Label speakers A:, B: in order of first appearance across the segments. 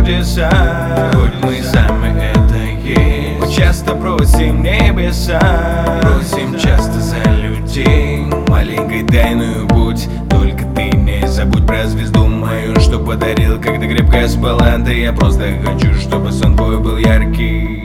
A: чудеса, хоть мы сами это есть. Мы часто просим небеса, просим часто за людей. Маленькой тайную будь, только ты не забудь про звезду мою, что подарил, когда крепко спала. Да я просто хочу, чтобы сон твой был яркий.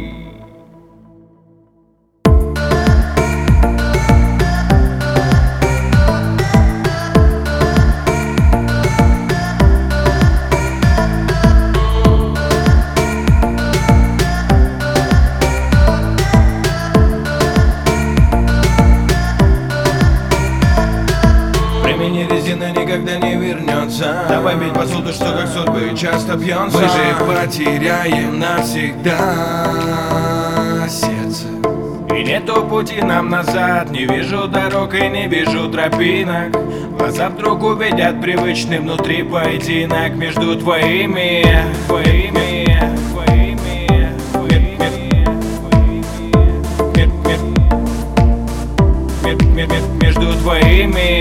A: Времени резина никогда не вернется. Давай бить посуду, что как судьбы часто бьется. Мы же потеряем навсегда сердце. И нету пути нам назад. Не вижу дорог и не вижу тропинок. Глаза вдруг увидят привычный внутри поединок между твоими между твоими